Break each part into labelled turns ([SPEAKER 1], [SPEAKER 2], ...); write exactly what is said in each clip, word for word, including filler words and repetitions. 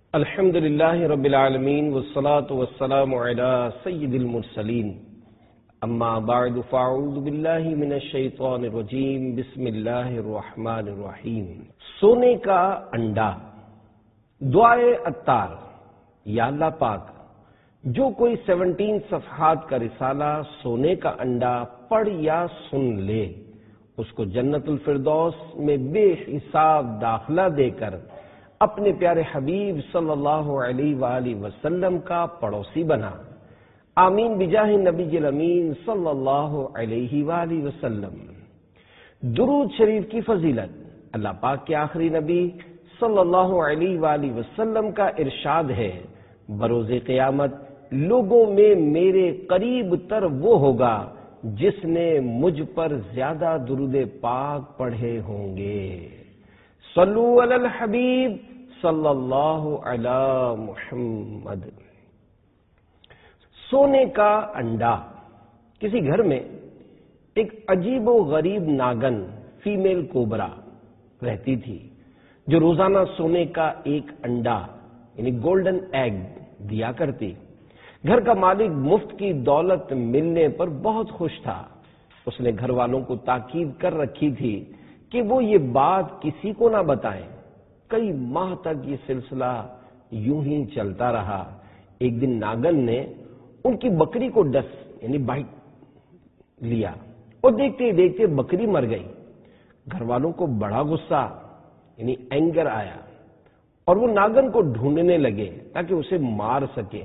[SPEAKER 1] الحمد للہ رب العالمین والصلاة والسلام علی سید المرسلین اما بعد فاعوذ باللہ من الشیطان الرجیم بسم اللہ الرحمن الرحیم۔ سونے کا انڈا، دعائے عطار۔ یا اللہ پاک، جو کوئی سیونٹین صفحات کا رسالہ سونے کا انڈا پڑھ یا سن لے، اس کو جنت الفردوس میں بے حساب داخلہ دے کر اپنے پیارے حبیب صلی اللہ علیہ وآلہ وسلم کا پڑوسی بنا۔ آمین بجاہ نبی الامین صلی اللہ علیہ وآلہ وسلم۔ درود شریف کی فضیلت، اللہ پاک کے آخری نبی صلی اللہ علیہ وآلہ وسلم کا ارشاد ہے، بروز قیامت لوگوں میں میرے قریب تر وہ ہوگا جس نے مجھ پر زیادہ درود پاک پڑھے ہوں گے۔ صلو علی الحبیب صلی اللہ علی محمد۔ سونے کا انڈا۔ کسی گھر میں ایک عجیب و غریب ناگن فیمیل کوبرا رہتی تھی، جو روزانہ سونے کا ایک انڈا یعنی گولڈن ایگ دیا کرتی۔ گھر کا مالک مفت کی دولت ملنے پر بہت خوش تھا۔ اس نے گھر والوں کو تاکید کر رکھی تھی کہ وہ یہ بات کسی کو نہ بتائیں۔ کئی ماہ تک یہ سلسلہ یوں ہی چلتا رہا۔ ایک دن ناگن نے ان کی بکری کو ڈس یعنی بائٹ لیا اور دیکھتے ہی دیکھتے بکری مر گئی۔ گھر والوں کو بڑا غصہ یعنی اینگر آیا اور وہ ناگن کو ڈھونڈنے لگے تاکہ اسے مار سکے،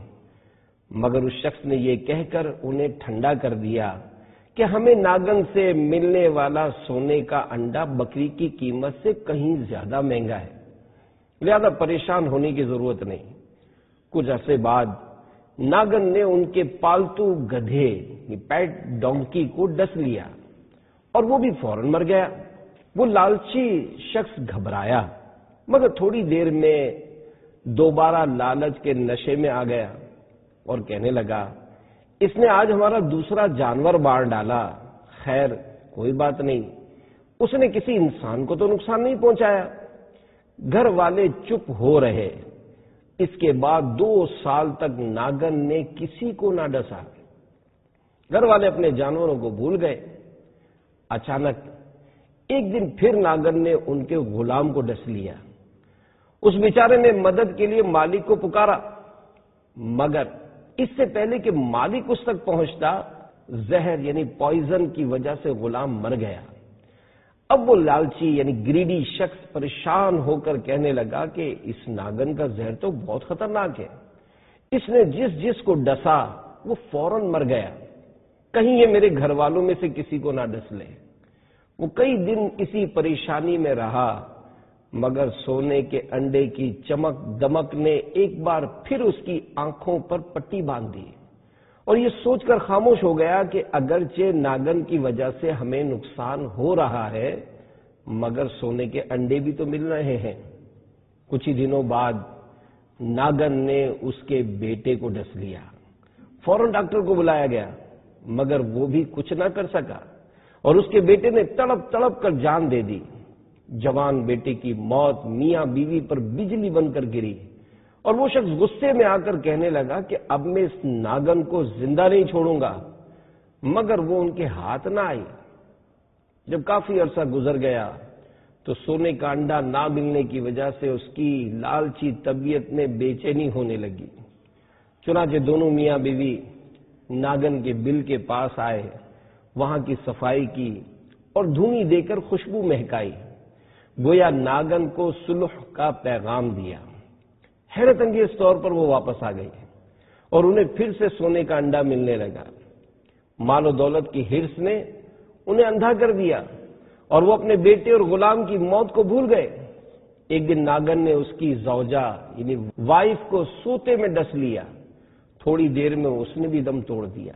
[SPEAKER 1] مگر اس شخص نے یہ کہہ کر انہیں ٹھنڈا کر دیا کہ ہمیں ناگن سے ملنے والا سونے کا انڈا بکری کی قیمت سے کہیں زیادہ مہنگا ہے، لہذا پریشان ہونے کی ضرورت نہیں۔ کچھ عرصے بعد ناگن نے ان کے پالتو گدھے پیٹ ڈونکی کو ڈس لیا اور وہ بھی فوراً مر گیا۔ وہ لالچی شخص گھبرایا، مگر تھوڑی دیر میں دوبارہ لالچ کے نشے میں آ گیا اور کہنے لگا، اس نے آج ہمارا دوسرا جانور مار ڈالا، خیر کوئی بات نہیں، اس نے کسی انسان کو تو نقصان نہیں پہنچایا۔ گھر والے چپ ہو رہے۔ اس کے بعد دو سال تک ناگن نے کسی کو نہ ڈسا۔ گھر والے اپنے جانوروں کو بھول گئے۔ اچانک ایک دن پھر ناگن نے ان کے غلام کو ڈس لیا۔ اس بیچارے نے مدد کے لیے مالک کو پکارا، مگر اس سے پہلے کہ مالک اس تک پہنچتا، زہر یعنی پوائزن کی وجہ سے غلام مر گیا۔ اب وہ لالچی یعنی گریڈی شخص پریشان ہو کر کہنے لگا کہ اس ناگن کا زہر تو بہت خطرناک ہے، اس نے جس جس کو ڈسا وہ فوراً مر گیا، کہیں یہ میرے گھر والوں میں سے کسی کو نہ ڈس لے۔ وہ کئی دن اسی پریشانی میں رہا، مگر سونے کے انڈے کی چمک دمک نے ایک بار پھر اس کی آنکھوں پر پٹی باندھ دی اور یہ سوچ کر خاموش ہو گیا کہ اگرچہ ناگن کی وجہ سے ہمیں نقصان ہو رہا ہے، مگر سونے کے انڈے بھی تو مل رہے ہیں۔ کچھ ہی دنوں بعد ناگن نے اس کے بیٹے کو ڈس لیا۔ فوراً ڈاکٹر کو بلایا گیا، مگر وہ بھی کچھ نہ کر سکا اور اس کے بیٹے نے تڑپ تڑپ کر جان دے دی۔ جوان بیٹے کی موت میاں بیوی پر بجلی بن کر گری اور وہ شخص غصے میں آ کر کہنے لگا کہ اب میں اس ناگن کو زندہ نہیں چھوڑوں گا، مگر وہ ان کے ہاتھ نہ آئی۔ جب کافی عرصہ گزر گیا تو سونے کا انڈا نہ ملنے کی وجہ سے اس کی لالچی طبیعت میں بے چینی ہونے لگی۔ چنانچہ دونوں میاں بیوی ناگن کے بل کے پاس آئے، وہاں کی صفائی کی اور دھونی دے کر خوشبو مہکائی، گویا ناگن کو صلح کا پیغام دیا۔ حیرت انگیز طور پر وہ واپس آ گئی اور انہیں پھر سے سونے کا انڈا ملنے لگا۔ مال و دولت کی ہرس نے انہیں اندھا کر دیا اور وہ اپنے بیٹے اور غلام کی موت کو بھول گئے۔ ایک دن ناگن نے اس کی زوجہ یعنی وائف کو سوتے میں ڈس لیا۔ تھوڑی دیر میں اس نے بھی دم توڑ دیا۔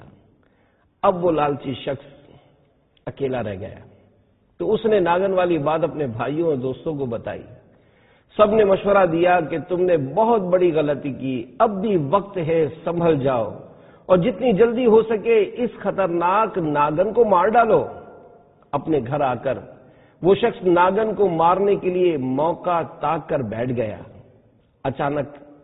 [SPEAKER 1] اب وہ لالچی شخص اکیلا رہ گیا تو اس نے ناگن والی بات اپنے بھائیوں اور دوستوں کو بتائی۔ سب نے مشورہ دیا کہ تم نے بہت بڑی غلطی کی، اب بھی وقت ہے، سنبھل جاؤ اور جتنی جلدی ہو سکے اس خطرناک ناگن کو مار ڈالو۔ اپنے گھر آ کر وہ شخص ناگن کو مارنے کے لیے موقع تاک کر بیٹھ گیا۔ اچانک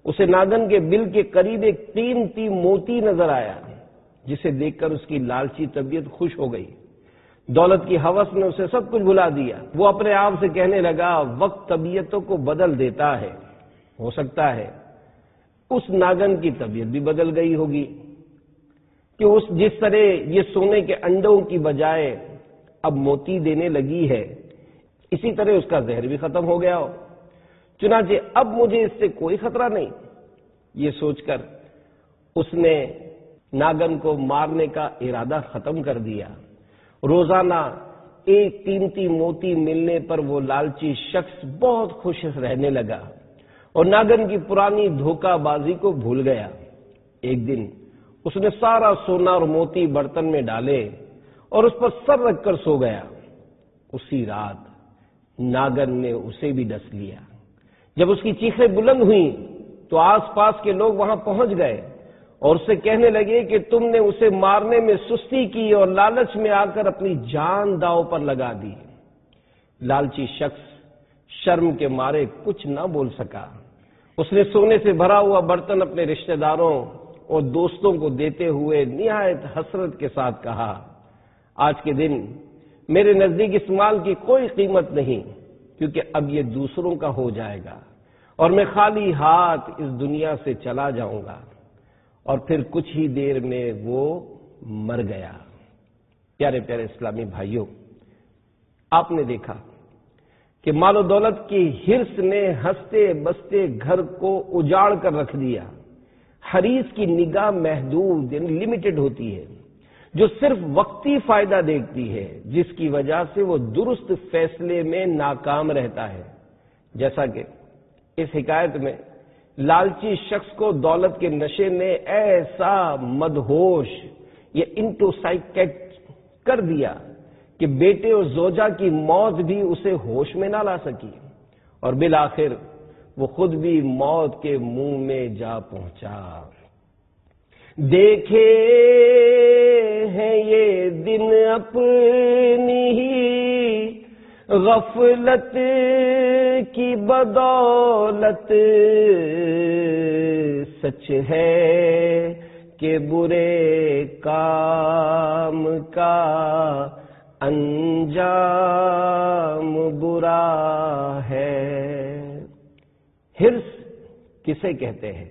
[SPEAKER 1] اسے ناگن کے بل کے قریب ایک قیمتی موتی نظر آیا، جسے دیکھ کر اس کی لالچی طبیعت خوش ہو گئی۔ دولت کی ہوس نے اسے سب کچھ بھلا دیا۔ وہ اپنے آپ سے کہنے لگا، وقت طبیعتوں کو بدل دیتا ہے، ہو سکتا ہے اس ناگن کی طبیعت بھی بدل گئی ہوگی کہ اس جس طرح یہ سونے کے انڈوں کی بجائے اب موتی دینے لگی ہے، اسی طرح اس کا زہر بھی ختم ہو گیا ہو، چنانچہ اب مجھے اس سے کوئی خطرہ نہیں۔ یہ سوچ کر اس نے ناگن کو مارنے کا ارادہ ختم کر دیا۔ روزانہ ایک قیمتی موتی ملنے پر وہ لالچی شخص بہت خوش رہنے لگا اور ناگن کی پرانی دھوکہ بازی کو بھول گیا۔ ایک دن اس نے سارا سونا اور موتی برتن میں ڈالے اور اس پر سر رکھ کر سو گیا۔ اسی رات ناگن نے اسے بھی ڈس لیا۔ جب اس کی چیخیں بلند ہوئیں تو آس پاس کے لوگ وہاں پہنچ گئے اور اسے کہنے لگے کہ تم نے اسے مارنے میں سستی کی اور لالچ میں آ کر اپنی جان داؤ پر لگا دی۔ لالچی شخص شرم کے مارے کچھ نہ بول سکا۔ اس نے سونے سے بھرا ہوا برتن اپنے رشتہ داروں اور دوستوں کو دیتے ہوئے نہایت حسرت کے ساتھ کہا، آج کے دن میرے نزدیک اس مال کی کوئی قیمت نہیں، کیونکہ اب یہ دوسروں کا ہو جائے گا اور میں خالی ہاتھ اس دنیا سے چلا جاؤں گا۔ اور پھر کچھ ہی دیر میں وہ مر گیا۔ پیارے پیارے اسلامی بھائیوں، آپ نے دیکھا کہ مال و دولت کی ہرس نے ہنستے بستے گھر کو اجاڑ کر رکھ دیا۔ حریص کی نگاہ محدود یعنی لمیٹڈ ہوتی ہے، جو صرف وقتی فائدہ دیکھتی ہے، جس کی وجہ سے وہ درست فیصلے میں ناکام رہتا ہے۔ جیسا کہ اس حکایت میں لالچی شخص کو دولت کے نشے نے ایسا مدہوش یا انٹوسائکٹ کر دیا کہ بیٹے اور زوجہ کی موت بھی اسے ہوش میں نہ لا سکی اور بالآخر وہ خود بھی موت کے منہ میں جا پہنچا۔ دیکھے ہیں یہ دن اپنی ہی غفلت کی بدولت، سچ ہے کہ برے کام کا انجام برا ہے۔ ہرس کسے کہتے ہیں؟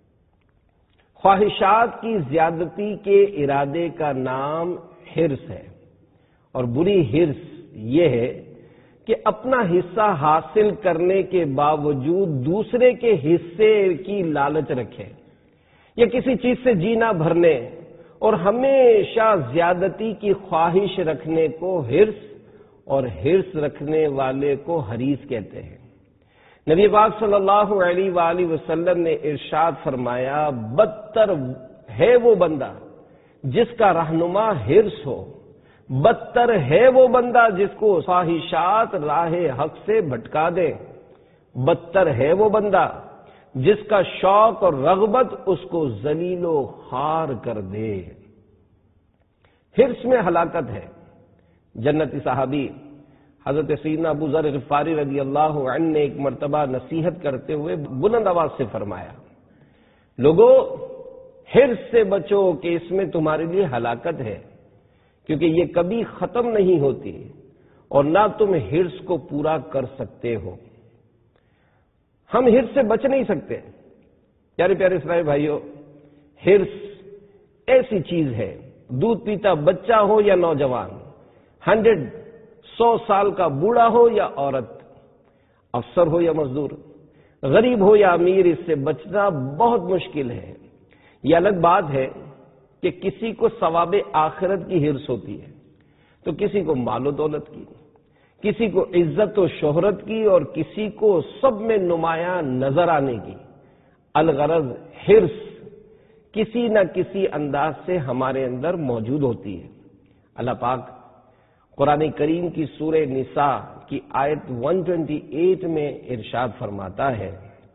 [SPEAKER 1] خواہشات کی زیادتی کے ارادے کا نام ہرس ہے، اور بری ہرس یہ ہے کہ اپنا حصہ حاصل کرنے کے باوجود دوسرے کے حصے کی لالچ رکھے یا کسی چیز سے جینا بھرنے اور ہمیشہ زیادتی کی خواہش رکھنے کو ہرس اور ہرس رکھنے والے کو حریص کہتے ہیں۔ نبی پاک صلی اللہ علیہ وآلہ وسلم نے ارشاد فرمایا، بدتر ہے وہ بندہ جس کا رہنما ہرس ہو، بدتر ہے وہ بندہ جس کو خواہشات راہ حق سے بھٹکا دے، بدتر ہے وہ بندہ جس کا شوق اور رغبت اس کو ذلیل و خوار کر دے۔ ہرس میں ہلاکت ہے۔ جنتی صحابی حضرت سیدنا ابو ذر غفاری رضی اللہ عنہ نے ایک مرتبہ نصیحت کرتے ہوئے بلند آواز سے فرمایا، لوگوں ہرس سے بچو کہ اس میں تمہارے لیے ہلاکت ہے، کیونکہ یہ کبھی ختم نہیں ہوتی اور نہ تم ہرس کو پورا کر سکتے ہو۔ ہم ہرس سے بچ نہیں سکتے۔ پیارے پیارے اسلامی بھائیوں، ہرس ایسی چیز ہے، دودھ پیتا بچہ ہو یا نوجوان، ہنڈریڈ سو سال کا بوڑھا ہو یا عورت، افسر ہو یا مزدور، غریب ہو یا امیر، اس سے بچنا بہت مشکل ہے۔ یہ الگ بات ہے کہ کسی کو ثواب آخرت کی ہرس ہوتی ہے تو کسی کو مال و دولت کی، کسی کو عزت و شہرت کی اور کسی کو سب میں نمایاں نظر آنے کی۔ الغرض ہرس کسی نہ کسی انداز سے ہمارے اندر موجود ہوتی ہے۔ اللہ پاک قرآن کریم کی سورہ نساء کی آیت ایک سو اٹھائیس میں ارشاد فرماتا ہے،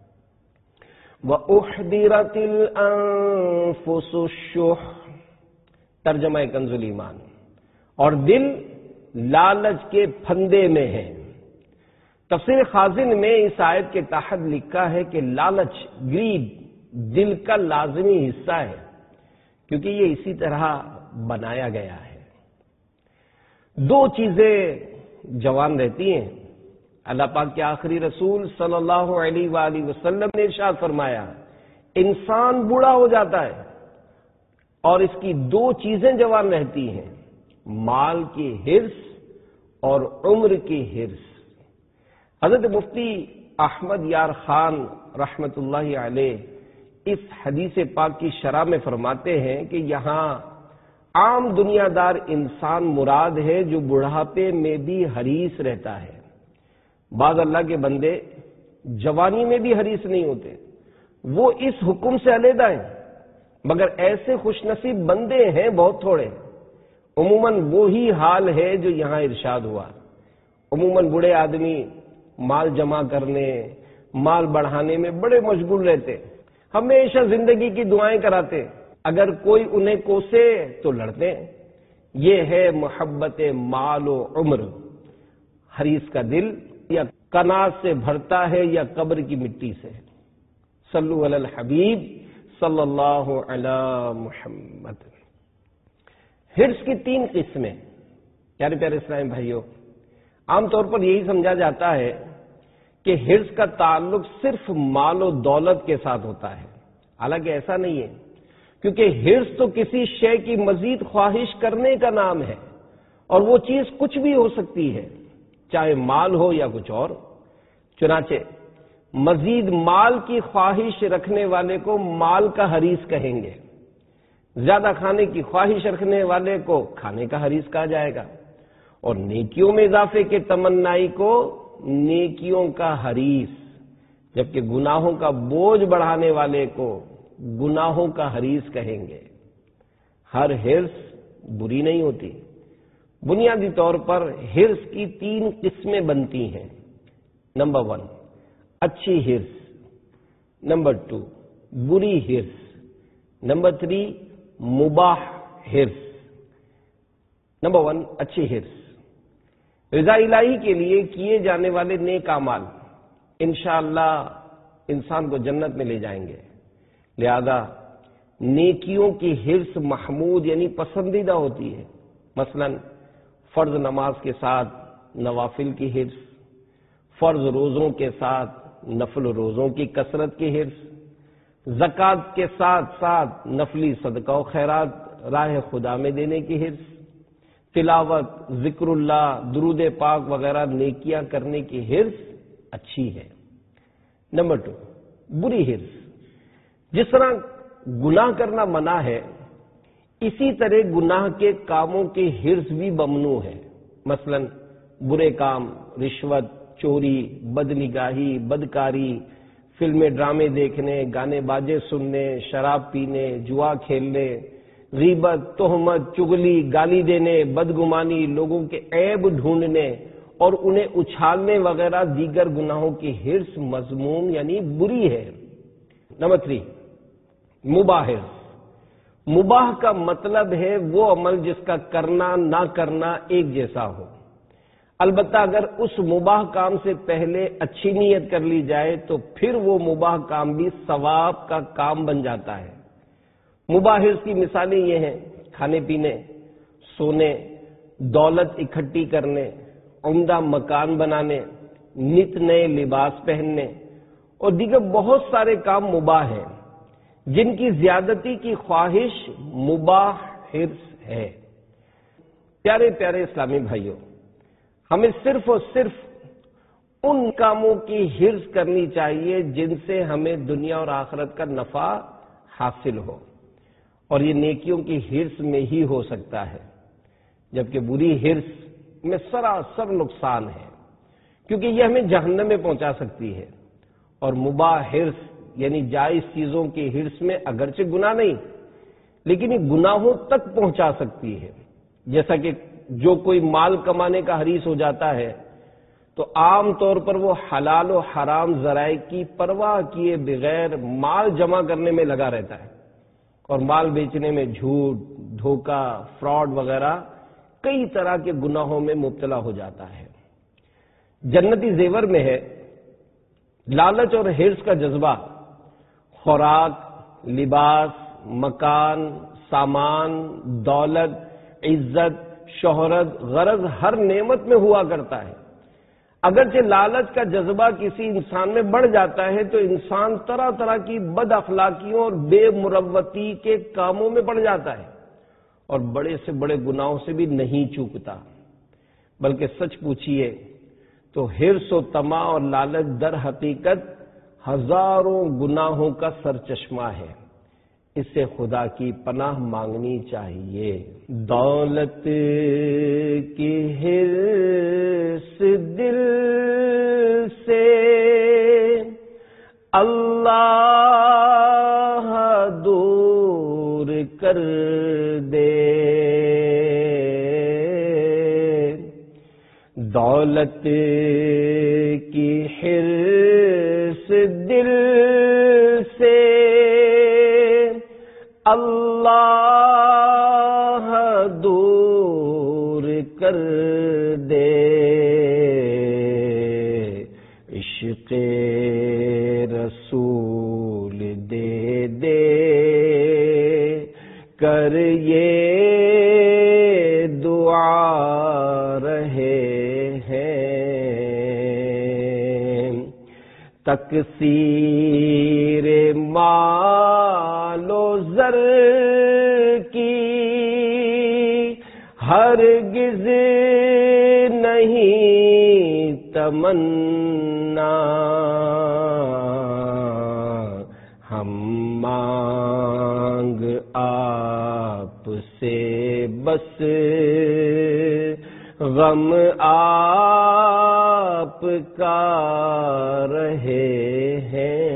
[SPEAKER 1] وَأُحْضِرَتِ الْأَنفُسُ الشُّحَّ، ترجمہ کنز الایمان، اور دل لالچ کے پھندے میں ہے۔ تفسیر خازن میں اس آیت کے تحت لکھا ہے کہ لالچ، گریڈ دل کا لازمی حصہ ہے، کیونکہ یہ اسی طرح بنایا گیا ہے۔ دو چیزیں جوان رہتی ہیں۔ اللہ پاک کے آخری رسول صلی اللہ علیہ وآلہ وسلم نے ارشاد فرمایا، انسان بوڑھا ہو جاتا ہے اور اس کی دو چیزیں جوان رہتی ہیں، مال کی حرص اور عمر کی حرص۔ حضرت مفتی احمد یار خان رحمت اللہ علیہ اس حدیث پاک کی شرح میں فرماتے ہیں کہ یہاں عام دنیا دار انسان مراد ہے جو بڑھاپے میں بھی حریص رہتا ہے۔ بعض اللہ کے بندے جوانی میں بھی حریص نہیں ہوتے، وہ اس حکم سے علیحدہ ہیں، مگر ایسے خوش نصیب بندے ہیں بہت تھوڑے۔ عموماً وہی حال ہے جو یہاں ارشاد ہوا۔ عموماً بوڑھے آدمی مال جمع کرنے، مال بڑھانے میں بڑے مشغول رہتے، ہمیشہ زندگی کی دعائیں کراتے، اگر کوئی انہیں کوسے تو لڑتے۔ یہ ہے محبت مال و عمر۔ حریص کا دل یا کناز سے بھرتا ہے یا قبر کی مٹی سے۔ صلو علی الحبیب صلی اللہ علی محمد۔ حرص کی تین قسمیں، پیارے پیارے اسلامی بھائیوں، عام طور پر یہی سمجھا جاتا ہے کہ حرص کا تعلق صرف مال و دولت کے ساتھ ہوتا ہے، حالانکہ ایسا نہیں ہے، کیونکہ حرص تو کسی شے کی مزید خواہش کرنے کا نام ہے، اور وہ چیز کچھ بھی ہو سکتی ہے، چاہے مال ہو یا کچھ اور۔ چنانچہ مزید مال کی خواہش رکھنے والے کو مال کا حریص کہیں گے، زیادہ کھانے کی خواہش رکھنے والے کو کھانے کا حریص کہا جائے گا، اور نیکیوں میں اضافے کے تمنائی کو نیکیوں کا حریص، جبکہ گناہوں کا بوجھ بڑھانے والے کو گناہوں کا حریص کہیں گے۔ ہر حرص بری نہیں ہوتی۔ بنیادی طور پر حرص کی تین قسمیں بنتی ہیں۔ نمبر ون، اچھی حرص۔ نمبر ٹو، بری حرص۔ نمبر تھری، مباح حرص۔ نمبر ون، اچھی حرص۔ رضا الہی کے لیے کیے جانے والے نیک اعمال انشاءاللہ انسان کو جنت میں لے جائیں گے، لہذا نیکیوں کی حرص محمود یعنی پسندیدہ ہوتی ہے۔ مثلا فرض نماز کے ساتھ نوافل کی حرص، فرض روزوں کے ساتھ نفل روزوں کی کثرت کی حرص، زکوٰۃ کے ساتھ ساتھ نفلی صدقہ و خیرات راہ خدا میں دینے کی حرص، تلاوت، ذکر اللہ، درود پاک وغیرہ نیکیاں کرنے کی حرص اچھی ہے۔ نمبر ٹو، بری حرص۔ جس طرح گناہ کرنا منع ہے، اسی طرح گناہ کے کاموں کی حرص بھی ممنوع ہے۔ مثلا برے کام، رشوت، چوری، بدنگاہی، بدکاری، فلمیں ڈرامے دیکھنے، گانے باجے سننے، شراب پینے، جوا کھیلنے، غیبت، تہمت، چغلی، گالی دینے، بدگمانی، لوگوں کے عیب ڈھونڈنے اور انہیں اچھالنے وغیرہ دیگر گناہوں کی حرص مذموم یعنی بری ہے۔ نمبر تھری، مباح حرص۔ مباح کا مطلب ہے وہ عمل جس کا کرنا نہ کرنا ایک جیسا ہو، البتہ اگر اس مباح کام سے پہلے اچھی نیت کر لی جائے تو پھر وہ مباح کام بھی ثواب کا کام بن جاتا ہے۔ مباح حرص کی مثالیں یہ ہیں، کھانے پینے، سونے، دولت اکٹھی کرنے، عمدہ مکان بنانے، نت نئے لباس پہننے اور دیگر بہت سارے کام مباح ہیں جن کی زیادتی کی خواہش مباح حرص ہے۔ پیارے پیارے اسلامی بھائیوں، ہمیں صرف اور صرف ان کاموں کی حرص کرنی چاہیے جن سے ہمیں دنیا اور آخرت کا نفع حاصل ہو، اور یہ نیکیوں کی حرص میں ہی ہو سکتا ہے، جبکہ بری حرص میں سراسر نقصان ہے، کیونکہ یہ ہمیں جہنم میں پہنچا سکتی ہے۔ اور مباح حرص یعنی جائز چیزوں کی حرص میں اگرچہ گناہ نہیں، لیکن یہ گناہوں تک پہنچا سکتی ہے۔ جیسا کہ جو کوئی مال کمانے کا حریص ہو جاتا ہے تو عام طور پر وہ حلال و حرام ذرائع کی پرواہ کیے بغیر مال جمع کرنے میں لگا رہتا ہے، اور مال بیچنے میں جھوٹ، دھوکہ، فراڈ وغیرہ کئی طرح کے گناہوں میں مبتلا ہو جاتا ہے۔ جنتی زیور میں ہے لالچ اور حرص کا جذبہ خوراک، لباس، مکان، سامان، دولت، عزت، شہرت، غرض ہر نعمت میں ہوا کرتا ہے۔ اگرچہ لالچ کا جذبہ کسی انسان میں بڑھ جاتا ہے تو انسان طرح طرح کی بد اخلاقیوں اور بے مروتی کے کاموں میں پڑ جاتا ہے اور بڑے سے بڑے گناہوں سے بھی نہیں چوکتا، بلکہ سچ پوچھیے تو حرص و طمع اور لالچ در حقیقت ہزاروں گناہوں کا سرچشمہ ہے۔ اس سے خدا کی پناہ مانگنی چاہیے۔ دولت کی حرص دل سے اللہ دور کر دے، دولت کی حرص دل سے اللہ دور کر دے، عشق رسول دے دے کر یہ دعا رہے ہیں، تکثیر مال و زر کی ہرگز نہیں تمنا، ہم مانگ آپ سے بس غم آپ کا رہے ہیں۔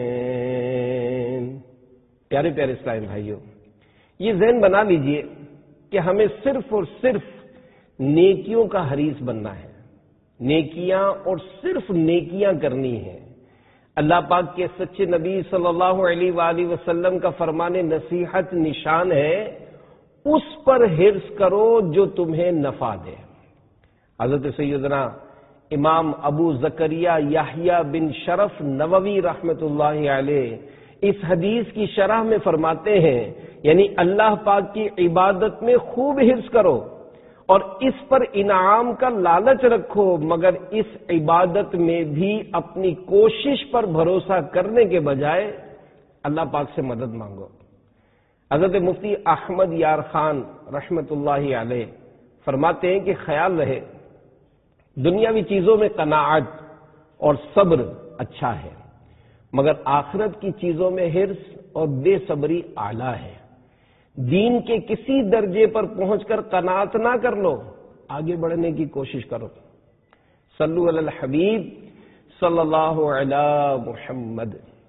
[SPEAKER 1] پیارے پیارے اسلامی بھائیوں، یہ ذہن بنا لیجئے کہ ہمیں صرف اور صرف نیکیوں کا حریص بننا ہے، نیکیاں اور صرف نیکیاں کرنی ہیں۔ اللہ پاک کے سچے نبی صلی اللہ علیہ وآلہ وسلم کا فرمان نصیحت نشان ہے، اس پر حرص کرو جو تمہیں نفع دے۔ حضرت سیدنا امام ابو زکریا یحییٰ بن شرف نووی رحمۃ اللہ علیہ اس حدیث کی شرح میں فرماتے ہیں، یعنی اللہ پاک کی عبادت میں خوب حرص کرو اور اس پر انعام کا لالچ رکھو، مگر اس عبادت میں بھی اپنی کوشش پر بھروسہ کرنے کے بجائے اللہ پاک سے مدد مانگو۔ حضرت مفتی احمد یار خان رحمۃ اللہ علیہ فرماتے ہیں کہ خیال رہے دنیاوی چیزوں میں قناعت اور صبر اچھا ہے، مگر آخرت کی چیزوں میں حرص اور بے صبری اعلیٰ ہے۔ دین کے کسی درجے پر پہنچ کر قناعت نہ کر لو، آگے بڑھنے کی کوشش کرو۔ صلو علی الحبیب صلی اللہ علی محمد۔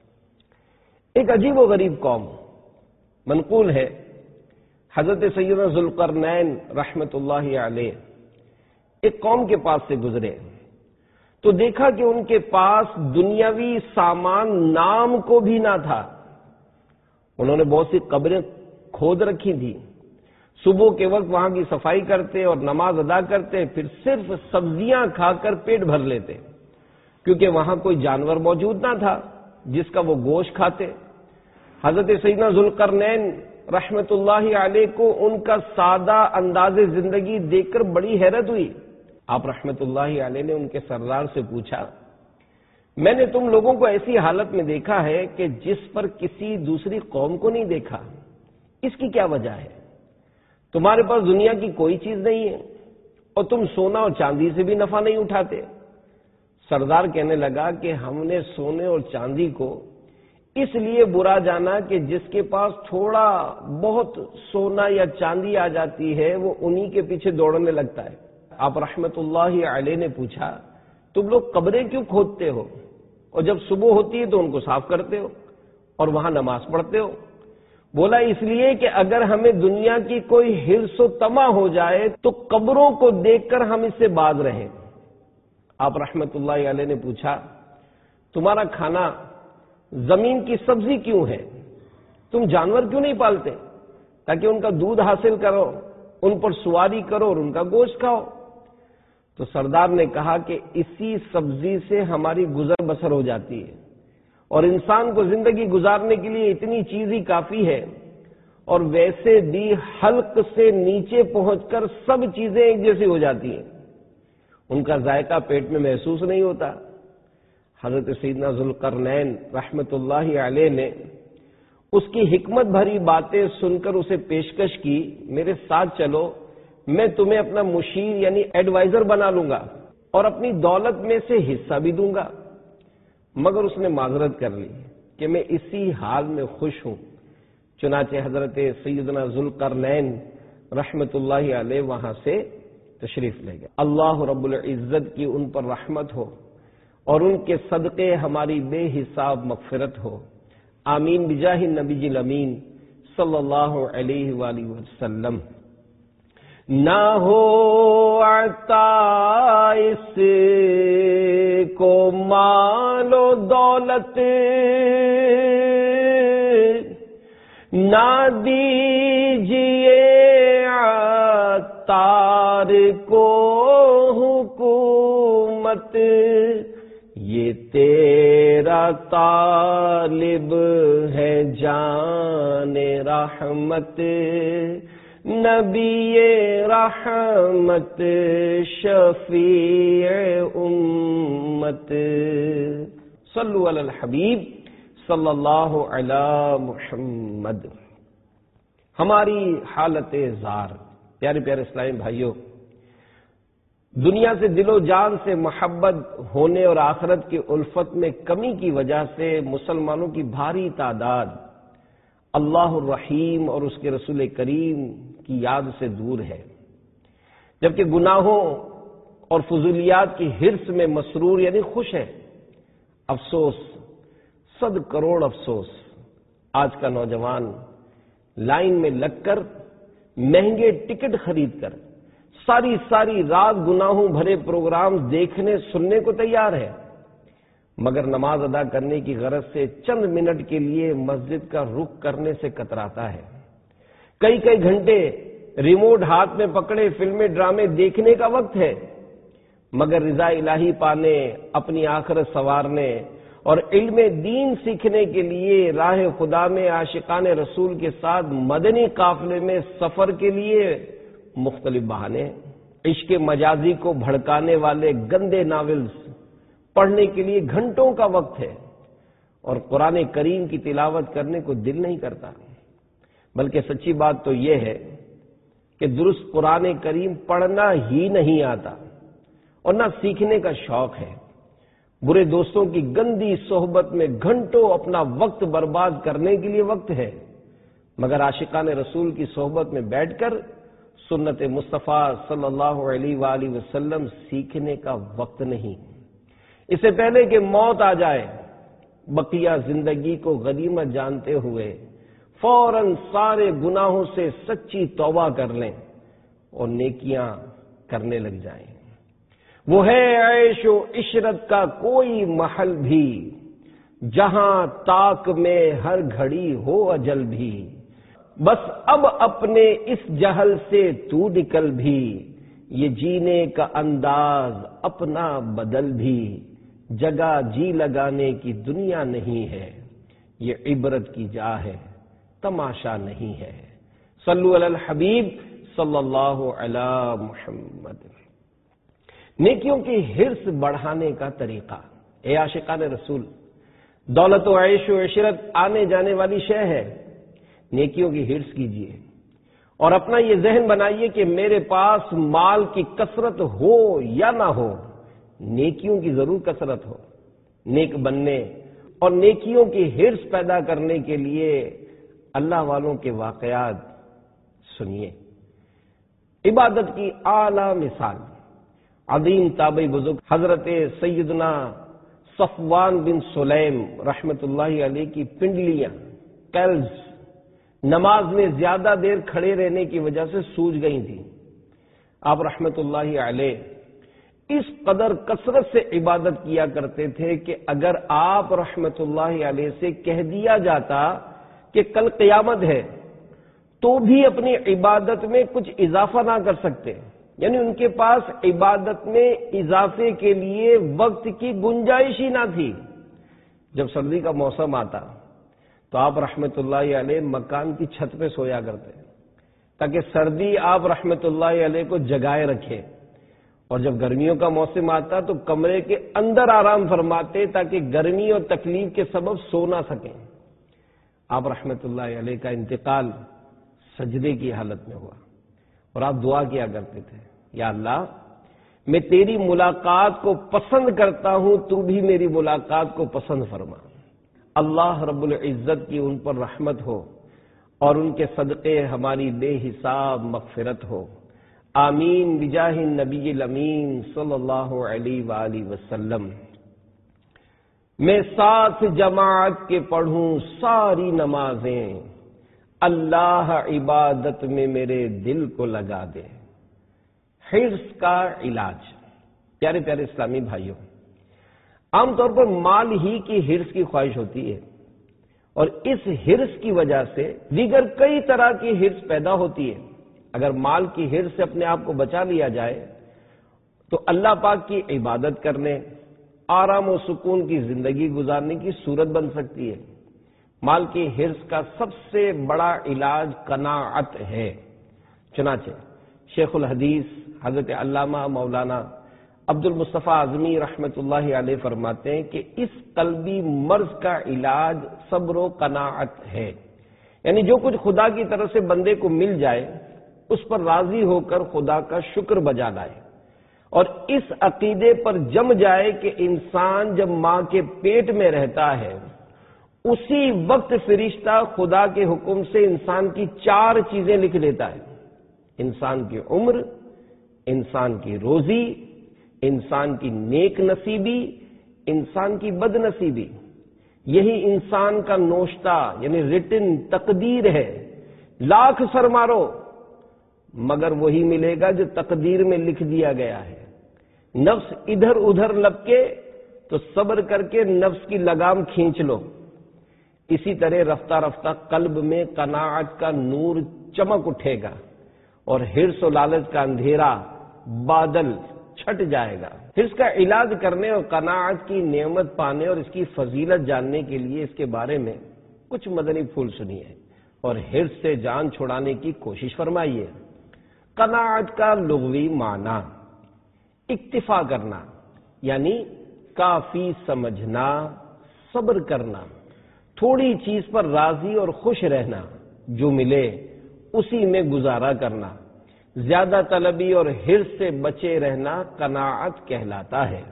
[SPEAKER 1] ایک عجیب و غریب قوم منقول ہے، حضرت سیدنا ذوالقرنین رحمۃ اللہ علیہ ایک قوم کے پاس سے گزرے تو دیکھا کہ ان کے پاس دنیاوی سامان نام کو بھی نہ تھا۔ انہوں نے بہت سی قبریں کھود رکھی تھی، صبح کے وقت وہاں کی صفائی کرتے اور نماز ادا کرتے، پھر صرف سبزیاں کھا کر پیٹ بھر لیتے، کیونکہ وہاں کوئی جانور موجود نہ تھا جس کا وہ گوشت کھاتے۔ حضرت سیدنا ذوالقرنین رحمت اللہ علیہ کو ان کا سادہ انداز زندگی دیکھ کر بڑی حیرت ہوئی۔ آپ رحمت اللہ علیہ نے ان کے سردار سے پوچھا، میں نے تم لوگوں کو ایسی حالت میں دیکھا ہے کہ جس پر کسی دوسری قوم کو نہیں دیکھا، اس کی کیا وجہ ہے؟ تمہارے پاس دنیا کی کوئی چیز نہیں ہے اور تم سونا اور چاندی سے بھی نفع نہیں اٹھاتے۔ سردار کہنے لگا کہ ہم نے سونے اور چاندی کو اس لیے برا جانا کہ جس کے پاس تھوڑا بہت سونا یا چاندی آ جاتی ہے وہ انہی کے پیچھے دوڑنے لگتا ہے۔ آپ رحمت اللہ علیہ نے پوچھا، تم لوگ قبریں کیوں کھودتے ہو اور جب صبح ہوتی ہے تو ان کو صاف کرتے ہو اور وہاں نماز پڑھتے ہو؟ بولا اس لیے کہ اگر ہمیں دنیا کی کوئی حرص و طمع ہو جائے تو قبروں کو دیکھ کر ہم اس سے باز رہیں۔ آپ رحمت اللہ علیہ نے پوچھا، تمہارا کھانا زمین کی سبزی کیوں ہے؟ تم جانور کیوں نہیں پالتے تاکہ ان کا دودھ حاصل کرو، ان پر سواری کرو اور ان کا گوشت کھاؤ؟ تو سردار نے کہا کہ اسی سبزی سے ہماری گزر بسر ہو جاتی ہے، اور انسان کو زندگی گزارنے کے لیے اتنی چیز ہی کافی ہے، اور ویسے بھی حلق سے نیچے پہنچ کر سب چیزیں ایک جیسی ہو جاتی ہیں، ان کا ذائقہ پیٹ میں محسوس نہیں ہوتا۔ حضرت سیدنا ذوالقرنین رحمت اللہ علیہ نے اس کی حکمت بھری باتیں سن کر اسے پیشکش کی، میرے ساتھ چلو، میں تمہیں اپنا مشیر یعنی ایڈوائزر بنا لوں گا اور اپنی دولت میں سے حصہ بھی دوں گا۔ مگر اس نے معذرت کر لی کہ میں اسی حال میں خوش ہوں۔ چنانچہ حضرت سیدنا ذوالقرنین رحمت اللہ علیہ وہاں سے تشریف لے گئے۔ اللہ رب العزت کی ان پر رحمت ہو اور ان کے صدقے ہماری بے حساب مغفرت ہو، آمین بجاہ النبی الامین صلی اللہ علیہ وآلہ وسلم۔ نہ ہو عطا اس کو مال و دولت، نہ دیجیے عطار کو حکومت، یہ تیرا طالب ہے جان رحمت، نبی رحمت شفیع امت، صلو علی الحبیب صلی اللہ علی محمد۔ ہماری حالت زار، پیارے پیارے اسلامی بھائیوں، دنیا سے دل و جان سے محبت ہونے اور آخرت کی الفت میں کمی کی وجہ سے مسلمانوں کی بھاری تعداد اللہ الرحیم اور اس کے رسول کریم کی یاد سے دور ہے، جبکہ گناہوں اور فضولیات کی حرص میں مسرور یعنی خوش ہے۔ افسوس، صد کروڑ افسوس، آج کا نوجوان لائن میں لگ کر مہنگے ٹکٹ خرید کر ساری ساری رات گناہوں بھرے پروگرام دیکھنے سننے کو تیار ہے، مگر نماز ادا کرنے کی غرض سے چند منٹ کے لیے مسجد کا رخ کرنے سے کتراتا ہے۔ کئی کئی گھنٹے ریموٹ ہاتھ میں پکڑے فلمیں ڈرامے دیکھنے کا وقت ہے، مگر رضا الہی پانے، اپنی آخرت سنوارنے اور علم دین سیکھنے کے لیے راہ خدا میں عاشقان رسول کے ساتھ مدنی قافلے میں سفر کے لیے مختلف بہانے ہیں۔ عشق مجازی کو بھڑکانے والے گندے ناولز پڑھنے کے لیے گھنٹوں کا وقت ہے، اور قرآن کریم کی تلاوت کرنے کو دل نہیں کرتا۔ بلکہ سچی بات تو یہ ہے کہ درست قرآن کریم پڑھنا ہی نہیں آتا اور نہ سیکھنے کا شوق ہے۔ برے دوستوں کی گندی صحبت میں گھنٹوں اپنا وقت برباد کرنے کے لیے وقت ہے، مگر عاشقان رسول کی صحبت میں بیٹھ کر سنت مصطفیٰ صلی اللہ علیہ وآلہ وسلم سیکھنے کا وقت نہیں۔ اس سے پہلے کہ موت آ جائے، بقیہ زندگی کو غنیمت جانتے ہوئے فوراً سارے گناہوں سے سچی توبہ کر لیں اور نیکیاں کرنے لگ جائیں۔ وہ ہے عیش و عشرت کا کوئی محل بھی، جہاں طاق میں ہر گھڑی ہو اجل بھی، بس اب اپنے اس جہل سے تو نکل بھی، یہ جینے کا انداز اپنا بدل بھی، جگہ جی لگانے کی دنیا نہیں ہے، یہ عبرت کی جا ہے تماشا نہیں ہے۔ صلو علی الحبیب صلی اللہ علی محمد۔ نیکیوں کی حرص بڑھانے کا طریقہ، اے عاشقان رسول، دولت و عیش و عشرت آنے جانے والی شے ہے، نیکیوں کی حرص کیجیے اور اپنا یہ ذہن بنائیے کہ میرے پاس مال کی کثرت ہو یا نہ ہو، نیکیوں کی ضرور کثرت ہو۔ نیک بننے اور نیکیوں کی حرص پیدا کرنے کے لیے اللہ والوں کے واقعات سنیے۔ عبادت کی اعلیٰ مثال عظیم تابعی بزرگ حضرت سیدنا صفوان بن سلیم رحمت اللہ علیہ کی پنڈلیاں کیلز نماز میں زیادہ دیر کھڑے رہنے کی وجہ سے سوج گئی تھیں۔ آپ رحمت اللہ علیہ اس قدر کثرت سے عبادت کیا کرتے تھے کہ اگر آپ رحمت اللہ علیہ سے کہہ دیا جاتا کہ کل قیامت ہے تو بھی اپنی عبادت میں کچھ اضافہ نہ کر سکتے، یعنی ان کے پاس عبادت میں اضافے کے لیے وقت کی گنجائش ہی نہ تھی۔ جب سردی کا موسم آتا تو آپ رحمت اللہ علیہ مکان کی چھت پہ سویا کرتے تاکہ سردی آپ رحمت اللہ علیہ کو جگائے رکھے، اور جب گرمیوں کا موسم آتا تو کمرے کے اندر آرام فرماتے تاکہ گرمی اور تکلیف کے سبب سو نہ سکیں۔ آپ رحمت اللہ علیہ کا انتقال سجدے کی حالت میں ہوا، اور آپ دعا کیا کرتے تھے، یا اللہ میں تیری ملاقات کو پسند کرتا ہوں، تو بھی میری ملاقات کو پسند فرما۔ اللہ رب العزت کی ان پر رحمت ہو اور ان کے صدقے ہماری بے حساب مغفرت ہو، آمین بجاہ النبی الامین صلی اللہ علیہ وآلہ وسلم۔ میں ساتھ جماعت کے پڑھوں ساری نمازیں، اللہ عبادت میں میرے دل کو لگا دے۔ حرص کا علاج۔ پیارے پیارے اسلامی بھائیوں، عام طور پر مال ہی کی حرص کی خواہش ہوتی ہے، اور اس حرص کی وجہ سے دیگر کئی طرح کی حرص پیدا ہوتی ہے۔ اگر مال کی حرص سے اپنے آپ کو بچا لیا جائے تو اللہ پاک کی عبادت کرنے، آرام و سکون کی زندگی گزارنے کی صورت بن سکتی ہے۔ مال کی حرص کا سب سے بڑا علاج قناعت ہے۔ چنانچہ شیخ الحدیث حضرت علامہ مولانا عبد المصطفیٰ اعظمی رحمت اللہ علیہ فرماتے ہیں کہ اس قلبی مرض کا علاج صبر و قناعت ہے، یعنی جو کچھ خدا کی طرف سے بندے کو مل جائے اس پر راضی ہو کر خدا کا شکر بجا لائے، اور اس عقیدے پر جم جائے کہ انسان جب ماں کے پیٹ میں رہتا ہے اسی وقت فرشتہ خدا کے حکم سے انسان کی چار چیزیں لکھ دیتا ہے: انسان کی عمر، انسان کی روزی، انسان کی نیک نصیبی، انسان کی بد نصیبی۔ یہی انسان کا نوشتہ یعنی ریٹن تقدیر ہے۔ لاکھ سر مارو مگر وہی ملے گا جو تقدیر میں لکھ دیا گیا ہے۔ نفس ادھر ادھر لپکے تو صبر کر کے نفس کی لگام کھینچ لو۔ اسی طرح رفتہ رفتہ قلب میں قناعت کا نور چمک اٹھے گا اور حرص و لالچ کا اندھیرا بادل چھٹ جائے گا۔ حرص کا علاج کرنے اور قناعت کی نعمت پانے اور اس کی فضیلت جاننے کے لیے اس کے بارے میں کچھ مدنی پھول سنیے اور حرص سے جان چھڑانے کی کوشش فرمائیے۔ قناعت کا لغوی معنی اکتفا کرنا، یعنی کافی سمجھنا، صبر کرنا، تھوڑی چیز پر راضی اور خوش رہنا، جو ملے اسی میں گزارا کرنا، زیادہ طلبی اور حرص سے بچے رہنا قناعت کہلاتا ہے۔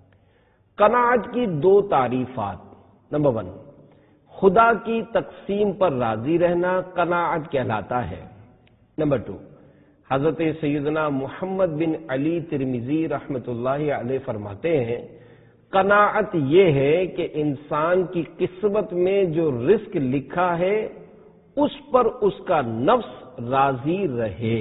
[SPEAKER 1] قناعت کی دو تعریفات۔ نمبر ون، خدا کی تقسیم پر راضی رہنا قناعت کہلاتا ہے۔ نمبر ٹو، حضرت سیدنا محمد بن علی ترمذی رحمت اللہ علیہ فرماتے ہیں، قناعت یہ ہے کہ انسان کی قسمت میں جو رزق لکھا ہے اس پر اس کا نفس راضی رہے۔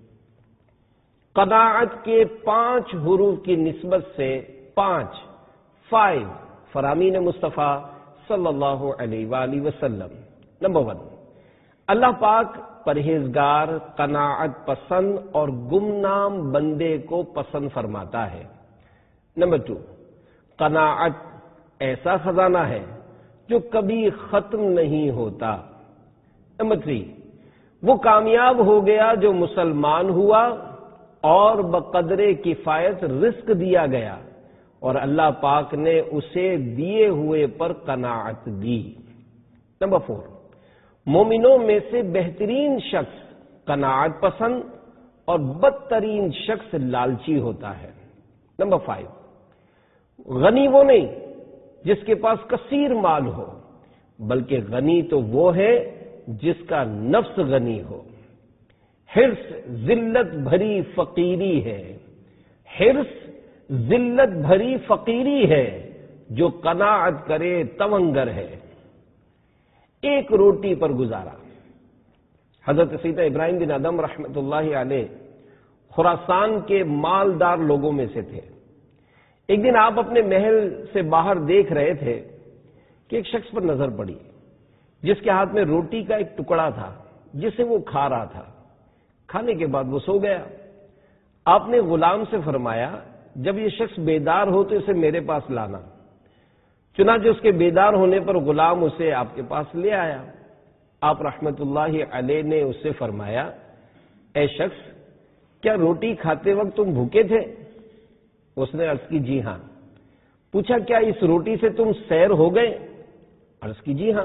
[SPEAKER 1] قناعت کے پانچ حروف کی نسبت سے پانچ فائیو فرامین مصطفیٰ صلی اللہ علیہ وآلہ وسلم۔ نمبر ون، اللہ پاک پرہیزگار، قناعت پسند اور گمنام بندے کو پسند فرماتا ہے۔ نمبر ٹو، قناعت ایسا خزانہ ہے جو کبھی ختم نہیں ہوتا۔ نمبر تھری، وہ کامیاب ہو گیا جو مسلمان ہوا اور بقدر کفایت رزق دیا گیا اور اللہ پاک نے اسے دیے ہوئے پر قناعت دی۔ نمبر فور، مومنوں میں سے بہترین شخص قناعت پسند اور بدترین شخص لالچی ہوتا ہے۔ نمبر فائیو، غنی وہ نہیں جس کے پاس کثیر مال ہو، بلکہ غنی تو وہ ہے جس کا نفس غنی ہو۔ حرص ذلت بھری فقیری ہے، حرص ذلت بھری فقیری ہے، جو قناعت کرے تونگر ہے۔ ایک روٹی پر گزارا۔ حضرت سیدنا ابراہیم بن ادم رحمت اللہ علیہ خراسان کے مالدار لوگوں میں سے تھے۔ ایک دن آپ اپنے محل سے باہر دیکھ رہے تھے کہ ایک شخص پر نظر پڑی جس کے ہاتھ میں روٹی کا ایک ٹکڑا تھا جسے وہ کھا رہا تھا۔ کھانے کے بعد وہ سو گیا۔ آپ نے غلام سے فرمایا جب یہ شخص بیدار ہو تو اسے میرے پاس لانا۔ چنانچہ اس کے بیدار ہونے پر غلام اسے آپ کے پاس لے آیا۔ آپ رحمت اللہ علیہ نے اس سے فرمایا، اے شخص، کیا روٹی کھاتے وقت تم بھوکے تھے؟ اس نے عرض کی جی ہاں۔ پوچھا کیا اس روٹی سے تم سیر ہو گئے؟ عرض کی جی ہاں۔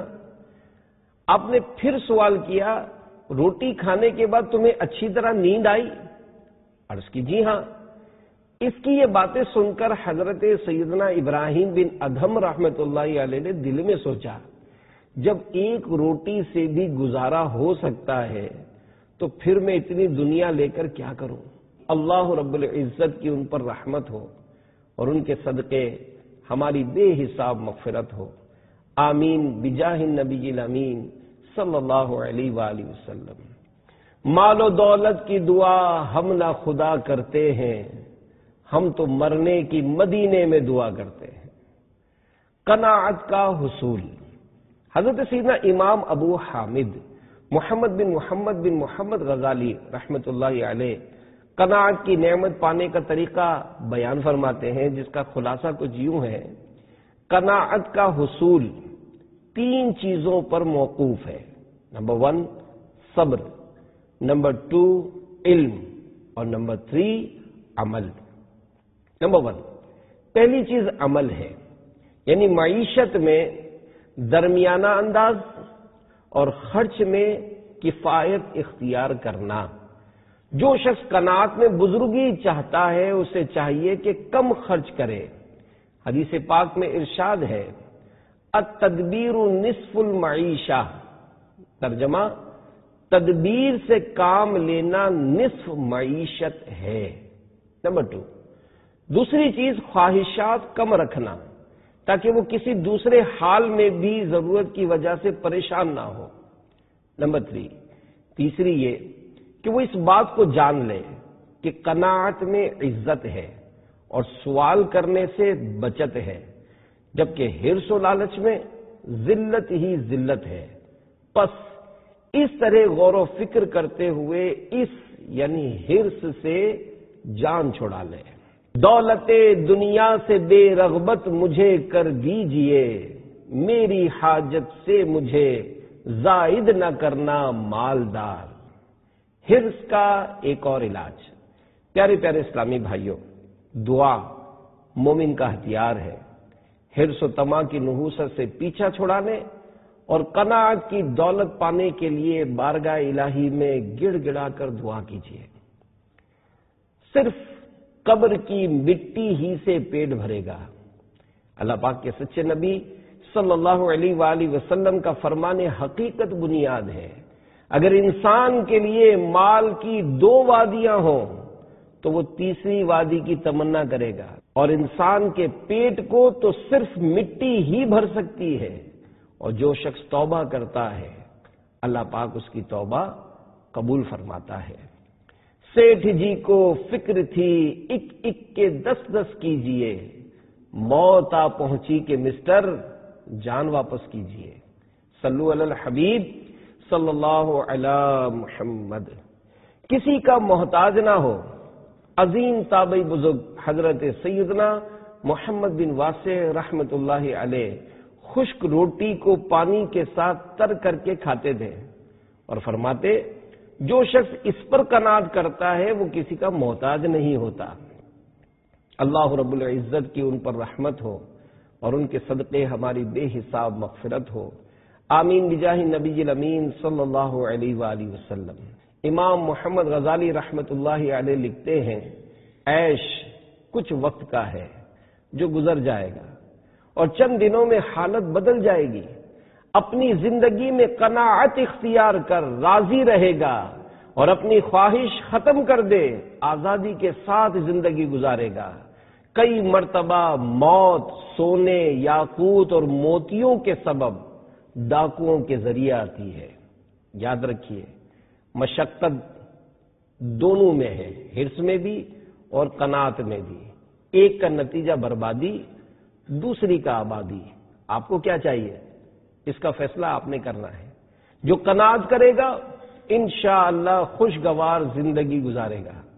[SPEAKER 1] آپ نے پھر سوال کیا، روٹی کھانے کے بعد تمہیں اچھی طرح نیند آئی؟ عرض کی جی ہاں۔ اس کی یہ باتیں سن کر حضرت سیدنا ابراہیم بن ادھم رحمت اللہ علیہ نے دل میں سوچا، جب ایک روٹی سے بھی گزارا ہو سکتا ہے تو پھر میں اتنی دنیا لے کر کیا کروں؟ اللہ رب العزت کی ان پر رحمت ہو اور ان کے صدقے ہماری بے حساب مغفرت ہو، آمین بجاہ النبی الامین صلی اللہ علیہ وآلہ وسلم۔ مال و دولت کی دعا ہم نہ خدا کرتے ہیں، ہم تو مرنے کی مدینے میں دعا کرتے ہیں۔ قناعت کا حصول۔ حضرت سیدنا امام ابو حامد محمد بن محمد بن محمد غزالی رحمت اللہ علیہ قناعت کی نعمت پانے کا طریقہ بیان فرماتے ہیں، جس کا خلاصہ کچھ یوں ہے، قناعت کا حصول تین چیزوں پر موقوف ہے۔ نمبر ون صبر، نمبر ٹو علم، اور نمبر تھری عمل۔ نمبر ون، پہلی چیز عمل ہے، یعنی معیشت میں درمیانہ انداز اور خرچ میں کفایت اختیار کرنا۔ جو شخص قناعت میں بزرگی چاہتا ہے اسے چاہیے کہ کم خرچ کرے۔ حدیث پاک میں ارشاد ہے، التدبیر نصف المعیشہ، ترجمہ تدبیر سے کام لینا نصف معیشت ہے۔ نمبر ٹو، دوسری چیز خواہشات کم رکھنا تاکہ وہ کسی دوسرے حال میں بھی ضرورت کی وجہ سے پریشان نہ ہو۔ نمبر تھری، تیسری یہ کہ وہ اس بات کو جان لے کہ قناعت میں عزت ہے اور سوال کرنے سے بچت ہے، جبکہ حرص و لالچ میں ذلت ہی ذلت ہے۔ پس اس طرح غور و فکر کرتے ہوئے اس یعنی حرص سے جان چھڑا لے۔ دولت دنیا سے بے رغبت مجھے کر دیجئے، میری حاجت سے مجھے زائد نہ کرنا مالدار۔ حرص کا ایک اور علاج۔ پیارے پیارے اسلامی بھائیوں، دعا مومن کا ہتھیار ہے۔ حرص و طمع کی نحوست سے پیچھا چھڑانے اور قناعت کی دولت پانے کے لیے بارگاہ الہی میں گڑ گڑا کر دعا کیجیے۔ صرف قبر کی مٹی ہی سے پیٹ بھرے گا۔ اللہ پاک کے سچے نبی صلی اللہ علیہ وآلہ وسلم کا فرمان حقیقت بنیاد ہے۔ اگر انسان کے لیے مال کی دو وادیاں ہوں تو وہ تیسری وادی کی تمنا کرے گا، اور انسان کے پیٹ کو تو صرف مٹی ہی بھر سکتی ہے، اور جو شخص توبہ کرتا ہے اللہ پاک اس کی توبہ قبول فرماتا ہے۔ سیٹھ جی کو فکر تھی اک اک کے دس دس کیجئے، موت آ پہنچی کہ مسٹر جان واپس کیجئے۔ صلو علی الحبیب صلی اللہ علی محمد۔ کسی کا محتاج نہ ہو۔ عظیم تابعی بزرگ حضرت سیدنا محمد بن واسع رحمت اللہ علیہ خشک روٹی کو پانی کے ساتھ تر کر کے کھاتے تھے اور فرماتے، جو شخص اس پر قناعت کرتا ہے وہ کسی کا محتاج نہیں ہوتا۔ اللہ رب العزت کی ان پر رحمت ہو اور ان کے صدقے ہماری بے حساب مغفرت ہو، آمین بجاہ نبی الامین صلی اللہ علیہ وآلہ وسلم۔ امام محمد غزالی رحمت اللہ علیہ لکھتے ہیں، عیش کچھ وقت کا ہے جو گزر جائے گا اور چند دنوں میں حالت بدل جائے گی۔ اپنی زندگی میں قناعت اختیار کر راضی رہے گا اور اپنی خواہش ختم کر دے، آزادی کے ساتھ زندگی گزارے گا۔ کئی مرتبہ موت سونے، یاقوت اور موتیوں کے سبب ڈاکوؤں کے ذریعے آتی ہے۔ یاد رکھیے، مشقت دونوں میں ہے، حرص میں بھی اور قناعت میں بھی۔ ایک کا نتیجہ بربادی، دوسری کا آبادی۔ آپ کو کیا چاہیے؟ اس کا فیصلہ آپ نے کرنا ہے۔ جو قناعت کرے گا انشاءاللہ خوشگوار زندگی گزارے گا،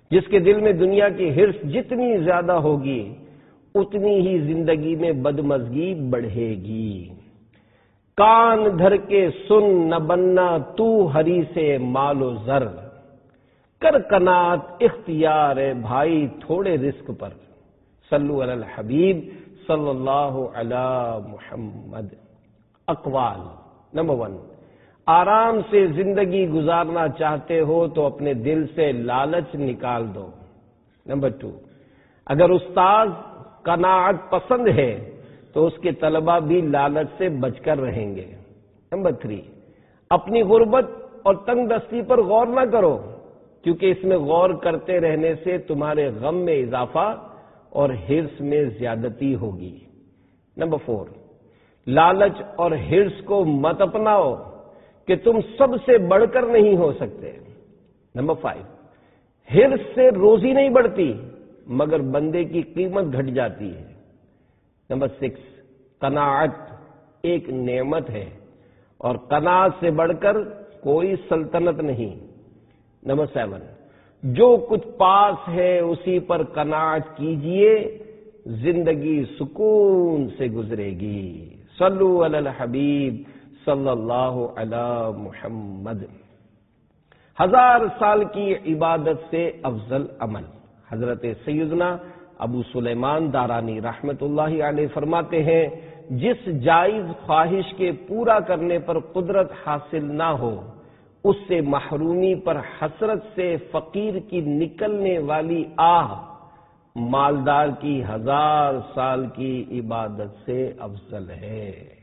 [SPEAKER 1] جس کے دل میں دنیا کی ہرس جتنی زیادہ ہوگی اتنی ہی زندگی میں بدمزگی بڑھے گی۔ کان دھر کے سن نہ بننا تو ہری سے مال و زر، کر قناعت اختیار ہے بھائی تھوڑے رزق پر۔ صلو علی الحبیب صلی اللہ علی محمد۔ اقوال، نمبر ون، آرام سے زندگی گزارنا چاہتے ہو تو اپنے دل سے لالچ نکال دو۔ نمبر ٹو، اگر استاد قناعت پسند ہے تو اس کے طلبہ بھی لالچ سے بچ کر رہیں گے۔ نمبر تھری، اپنی غربت اور تنگ دستی پر غور نہ کرو، کیونکہ اس میں غور کرتے رہنے سے تمہارے غم میں اضافہ اور حرص میں زیادتی ہوگی۔ نمبر فور، لالچ اور حرص کو مت اپناؤ کہ تم سب سے بڑھ کر نہیں ہو سکتے۔ نمبر فائیو، حرص سے روزی نہیں بڑھتی مگر بندے کی قیمت گھٹ جاتی ہے۔ نمبر سکس، قناعت ایک نعمت ہے اور قناعت سے بڑھ کر کوئی سلطنت نہیں۔ نمبر سیون، جو کچھ پاس ہے اسی پر قناعت کیجئے، زندگی سکون سے گزرے گی۔ صلو علی الحبیب صلی اللہ علی محمد۔ ہزار سال کی عبادت سے افضل عمل۔ حضرت سیدنا ابو سلیمان دارانی رحمت اللہ علیہ فرماتے ہیں، جس جائز خواہش کے پورا کرنے پر قدرت حاصل نہ ہو، اس سے محرومی پر حسرت سے فقیر کی نکلنے والی آہ مالدار کی ہزار سال کی عبادت سے افضل ہے۔